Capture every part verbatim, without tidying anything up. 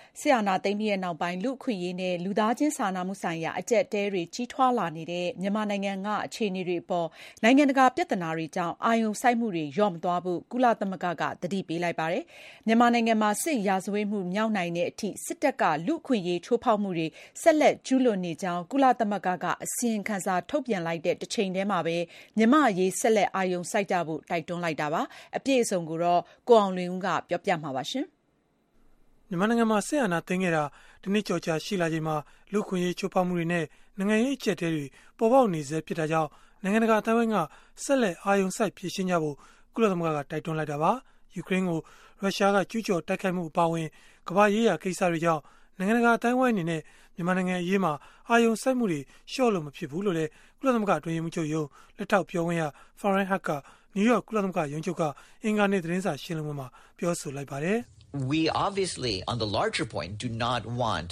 ဆရာနာသိမ်းပြီးတဲ့နောက်ပိုင်းလူခွင့်ရေးနဲ့လူသားချင်းစာနာမှုဆိုင်ရာအကျက်တဲတွေကြီးထွားလာနေတဲ့မြန်မာနိုင်ငံကအခြေအနေတွေပေါ်နိုင်ငံတကာပြဿနာတွေကြောင့်အာရုံစိုက်မှုတွေလျော့မသွားဘူးကုလသမဂ္ဂကသတိပေးလိုက်ပါတယ်မြန်မာနိုင်ငံမှာစစ်ရာဇဝတ်မှုမြောက်နိုင်တဲ့အထိစစ်တပ်ကလူခွင့်ရေးချိုးဖောက်မှုတွေဆက်လက်ကျူးလွန်နေကြောင်းကုလသမဂ္ဂကအစီရင်ခံစာထုတ်ပြန်လိုက်တဲ့တစ်ချိန်တည်းမှာပဲမြန်မာအရေးဆက်လက်အာရုံစိုက်ကြဖို့တိုက်တွန်းလိုက်တာပါအပြည့်အစုံကိုတော့ကိုအောင်လွင်ဦးကပြောပြမှာပါရှင်မြန်မာနိုင်ငံမှာဆင်အာဏာသိမ်းခဲ့တာဒီနေ့ကြော်ကြာရှိလာချိန်မှာလူခွင့်ရေးချိုးဖောက်မှုတွေနဲ့နိုင်ငံရေးအကျပ်အတည်းတွေပေါ်ပေါက်နေစေဖြစ်တာကြောင့်နိုင်ငံတကာအတိုင်းအဝိုင်းကဆက်လက်အာရုံစိုက်ဖြည့်ရှင်းကြဖို့ကုလသမဂ္ဂကတိုက်တွန်းလိုက်တာပါယူကရိန်းကိုရုရှားကကျူးကျော်တိုက်ခိုက်မှုအပါအဝင်ကမ္ဘာရေးရာကိစ္စတွေကြောင့်နိုင်ငံတကာအတိုင်းအဝိုင်းအနေနဲ့မြန်မာနိုင်ငံအရေးမှာအာရုံစိုက်မှုတွေလျှော့လို့မဖြစ်ဘူးလို့လည်းကုလသမဂ္ဂအတွင်းရေးမှူးချုပ်ရုံးလက်ထောက်ပြောခွင့်ရ Farhan Haq ကနယူးယောက်ကုလသမဂ္ဂရုံးချုပ်ကအင်္ဂါနေ့သတင်းစာရှင်းလင်းပွဲမှာပြောဆိုလိုက်ပါတယ် We obviously, on the larger point, do not want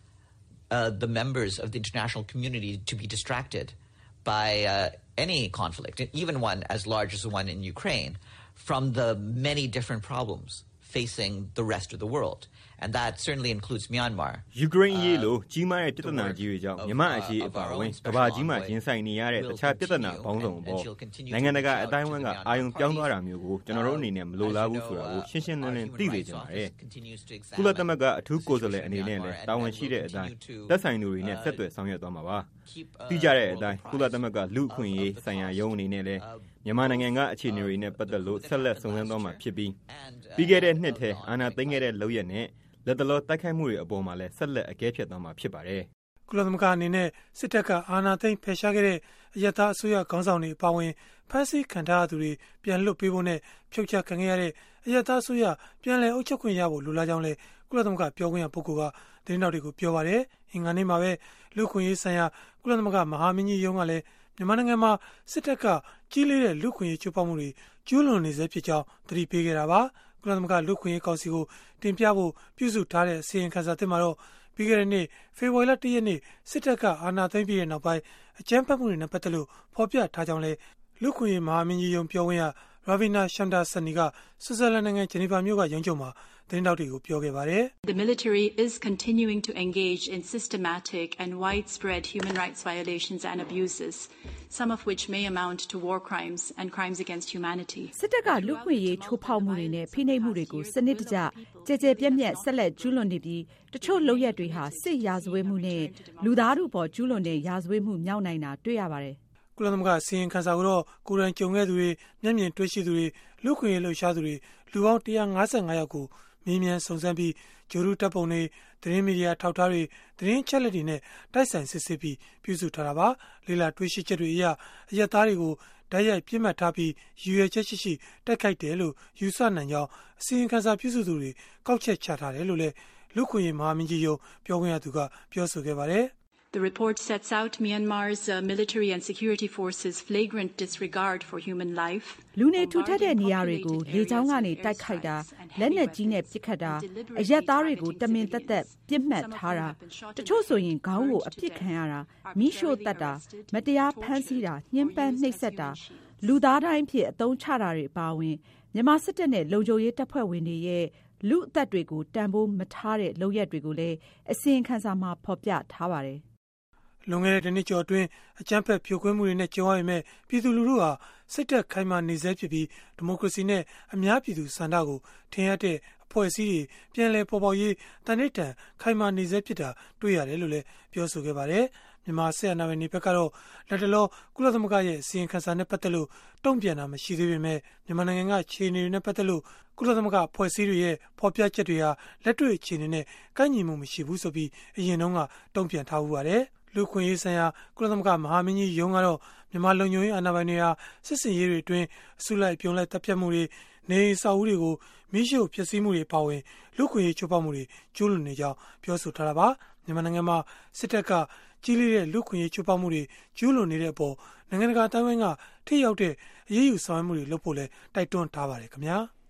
uh, the members of the international community to be distracted by uh, any conflict, even one as large as the one in Ukraine, from the many different problems facing the rest of the world. And that certainly includes Myanmar. Ukraine ရေးလို့ကြီးမားတဲ့ပြဿနာကြီးတွေကြောင့်မြန်မာအရေးအပါအဝင်ကမ္ဘာကြီးမှာရင်ဆိုင်နေရတဲ့တခြားပြဿနာပေါင်းစုံပေါ်နိုင်ငံတကာအတိုင်းအဝန်းကအာရုံပြောင်းသွားတာမျိုးကိုကျွန်တော်တို့အနေနဲ့မလိုလားဘူးဆိုတာကိုရှင်းရှင်းလင်းလင်းသိစေချင်ပါတယ်။ကုလသမဂ္ဂအထူးကိုယ်စားလှယ်အနေနဲ့လည်းတာဝန်ရှိတဲ့အတိုင်းသက်ဆိုင်သူတွေနဲ့ဆက်သွယ်ဆောင်ရွက်သွားမှာပါ။ပြီးကြတဲ့အတိုင်းကုလသမဂ္ဂလူ့အခွင့်အရေးဆိုင်ရာရုံးအနေနဲ့လည်းမြန်မာနိုင်ငံကအခြေအနေတွေနဲ့ပတ်သက်လို့ဆက်လက်ဆောင်ရွက်သွားမှာဖြစ်ပြီးပြီးခဲ့တဲ့နှစ်ထဲအာဏာသိမ်းခဲ့တဲ့လုပ်ရက်နဲ့လက်တလောတိုက်ခိုက်မှုတွေအပေါ်မှာလည်းဆက်လက်အကဲဖြတ်သွားမှာဖြစ်ပါတယ်။ကုလသမဂ္ဂအနေနဲ့စစ်တပ်ကအာဏာသိမ်းဖယ်ရှားခဲ့တဲ့အယက်သားအစိုးရခေါင်းဆောင်တွေအပါအဝင်ဖမ်းဆီးခံထားရသူတွေပြန်လွတ်ပေးဖို့နဲ့ဖြုတ်ချခံခဲ့ရတဲ့အယက်သားအစိုးရပြန်လည်အုပ်ချုပ်ခွင့်ရဖို့လိုလားကြောင်းလည်းကုလသမဂ္ဂပြောခွင့်ရပုဂ္ဂိုလ်ကသတင်းတော်တွေကိုပြောပါတယ်။အင်္ဂါနေ့မှာပဲလူ့ခွင့်ရေးဆိုင်ရာကုလသမဂ္ဂမဟာမင်းကြီးရုံးကလည်းမြန်မာနိုင်ငံမှာစစ်တပ်ကကြီးလေးတဲ့လူ့ခွင့်ရေးချိုးဖောက်မှုတွေကျူးလွန်နေစေဖြစ်ကြောင်းသတိပေးခဲ့တာပါ။ကုလသမဂ္ဂလူ့ခွင့်ရေးကောင်စီကိုတင်ပြဖို့ပြုစုထားတဲ့အစီရင်ခံစာသစ်မှာတော့ပြီးခဲ့တဲ့နှစ်ဖေဖော်ဝါရီလတစ်ရက်နေ့စစ်တပ်ကအာဏာသိမ်းပြီးတဲ့နောက်ပိုင်းအကြမ်းဖက်မှုတွေနဲ့ပတ်သက်လို့ဖော်ပြထားကြောင်းလည်းလူ့ခွင့်ရေးမဟာမင်းကြီးရုံးပြောခွင့်ရ Ravina Shamdasani ကဆွစ်ဇာလန်နိုင်ငံဂျနီဗာမြို့ကရုံးချုပ်မှာသတင်းတောက်တွေကိုပြောခဲ့ပါတယ် The military is continuing to engage in systematic and widespread human rights violations and abuses, some of which may amount to war crimes and crimes against humanity. စစ်တပ်ကလူ့ခွင့်ရေးချိုးဖောက်မှုတွေနဲ့ဖိနှိပ်မှုတွေကိုစနစ်တကျကြဲကြဲပြန့်ပြန့်ဆက်လက်ကျူးလွန်နေပြီးတချို့လုပ်ရက်တွေဟာစစ်ရာဇဝတ်မှုနဲ့လူသားထုပေါ်ကျူးလွန်တဲ့ရာဇဝတ်မှုမြောက်နိုင်တာတွေ့ရပါတယ်ကုလသမဂ္ဂစီရင်ခံစာကိုတော့ကိုယ်တိုင်ကြုံခဲ့သူတွေမျက်မြင်တွေ့ရှိသူတွေလူခွင့်ရေးလှုပ်ရှားသူတွေလူပေါင်းone hundred fifty-fiveယောက်ကိုမေးမြန်းစုံစမ်းပြီးဂျိုရူတပ်ပုံတွေသတင်းမီဒီယာထောက်ထားတွေသတင်းချက်လက်တွေနဲ့တိုက်ဆိုင်စစ်ဆေးပြီးပြုစုထားတာပါလေလာတွေ့ရှိချက်တွေအရအရက်သားတွေကိုဓာတ်ရိုက်ပြစ်မှတ်ထားပြီးရည်ရွယ်ချက်ရှိရှိတိုက်ခိုက်တယ်လို့ယူဆနိုင်ကြောင်းအစီရင်ခံစာပြုစုသူတွေကောက်ချက်ချထားတယ်လို့လည်းလူခွင့်ရေးမဟာမင်းကြီးရုံးပြောခွင့်ရသူကပြောဆိုခဲ့ပါတယ် The report sets out Myanmar's uh, military and security forces' flagrant disregard for human life. လူနေထူထပ်တဲ့နေရာတွေကိုလေကြောင်းကနေတိုက်ခိုက်တာလက်နက်ကြီးနဲ့ပစ်ခတ်တာအရက်သားတွေကိုတမင်သက်သက်ပြစ်မှတ်ထားတာတချို့ဆိုရင်ခေါင်းကိုအပြစ်ခံရတာမိရှို့တတ်တာမတရားဖမ်းဆီးတာညှဉ်းပန်းနှိပ်စက်တာလူသားတိုင်းဖြစ်အသုံးချတာတွေအပါအဝင်မြန်မာစစ်တပ်နဲ့လုံခြုံရေးတပ်ဖွဲ့ဝင်တွေရဲ့လူအသက်တွေကိုတန်ဖိုးမထားတဲ့လုပ်ရက်တွေကိုလည်းအစီရင်ခံစာမှာဖော်ပြထားပါတယ်လွန်ခဲ့တဲ့နှစ်ကျော်အတွင်းအကြမ်းဖက်ဖြိုခွင်းမှုတွေနဲ့ကြုံရပေမဲ့ပြည်သူလူထုဟာစိတ်သက်ခိုင်မာနေစေဖြစ်ပြီးဒီမိုကရေစီနဲ့အများပြည်သူစံတာကိုထင်ရတဲ့အဖွဲ့အစည်းတွေပြန်လည်ပေါ်ပေါက်ရေးတန်ဋိဌာန်ခိုင်မာနေစေဖြစ်တာတွေ့ရတယ်လို့လည်းပြောဆိုခဲ့ပါတယ်မြန်မာစစ်အာဏာပိုင်တွေဘက်ကတော့လက်တလောကုလသမဂ္ဂရဲ့အစီရင်ခံစာနဲ့ပတ်သက်လို့တုံ့ပြန်တာမရှိသေးပေမဲ့မြန်မာနိုင်ငံကခြေအနေတွေနဲ့ပတ်သက်လို့ကုလသမဂ္ဂအဖွဲ့အစည်းတွေရဲ့ဖော်ပြချက်တွေဟာလက်တွေ့အခြေအနေနဲ့ကိုက်ညီမှုမရှိဘူးဆိုပြီးအရင်တုန်းကတုံ့ပြန်ထားဦးပါတယ်လူခွင့်ရေးဆိုင်ရာကုလသမဂ္ဂမဟာမင်းကြီးရုံးကတော့မြန်မာလုံခြုံရေးအာဏာပိုင်တွေဟာစစ်စင်ရေးတွေအတွင်းအစုလိုက်ပြုံလိုက်တပ်ဖြတ်မှုတွေနေစာအုပ်တွေကိုမိရှုဖျက်ဆီးမှုတွေပါဝင်လူခွင့်ရေးချိုးဖောက်မှုတွေကျူးလွန်နေကြောင်းပြောဆိုထားတာပါမြန်မာနိုင်ငံမှာစစ်တပ်ကကြီးလေးတဲ့လူခွင့်ရေးချိုးဖောက်မှုတွေကျူးလွန်နေတဲ့အပေါ်နိုင်ငံတကာအတိုင်းအဝိုင်းကထိရောက်တဲ့အရေးယူဆောင်ရွက်မှုတွေလုပ်ဖို့လဲတိုက်တွန်းထားပါတယ်ခင်ဗျာ